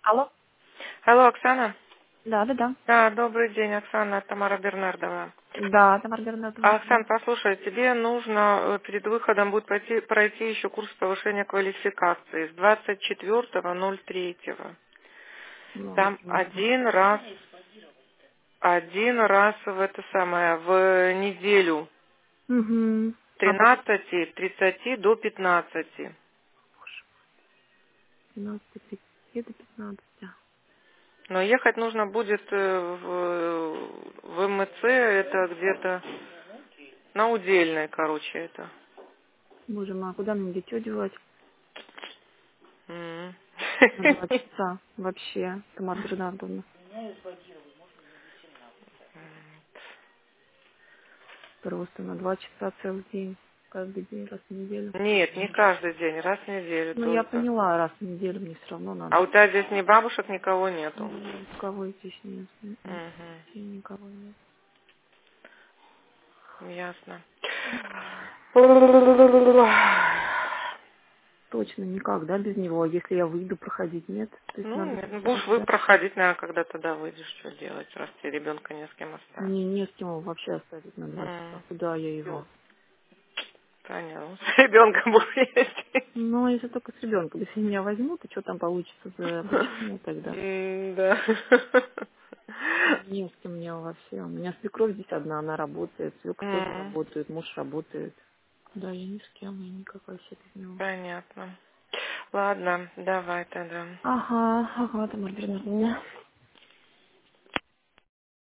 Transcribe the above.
Алло? Алло, Оксана? Да, да, да. Да, добрый день, Оксана, Тамара Бернардова. Да, Тамара Бернатовна. Оксан, послушай, тебе нужно перед выходом будет пройти еще курс повышения квалификации с 24.03. Ну, Там один раз в это самое, в неделю, угу. с 13:30 до 15. 15 до 15. Но ехать нужно будет в МЦ, это где-то на Удельной, короче, это. Боже мой, а куда мне дитё девать? М. На 2 часа вообще, Тамара Бернатовна. Просто на 2 часа целый день. Каждый день, раз в неделю. Нет, не каждый день, раз в неделю Ну, я только. поняла, раз в неделю мне все равно А надо. у тебя здесь ни бабушек, никого нету? Никого здесь нет. Угу, Вообще никого нет. ясно. Точно никак, да, без него. А если я выйду проходить, нет? То есть Ну, надо нет, ну, будешь вы держаться. проходить, наверное, когда туда выйдешь, что делать, раз тебе ребенка не с кем оставить. Мне не с кем его вообще оставить на 2 часа. М, Куда я его? Понятно. С ребенком будешь ездить. Ну, если только с ребенком. Если меня возьмут, и что там получится за обучение тогда? Да. Не с кем мне вообще. У меня свекровь здесь одна, она работает. Свекр тоже М, работает, муж работает. Да, я ни с кем, я никакая вообще без него. Понятно. Ладно, давай тогда. Ага, ага, там, Альберт,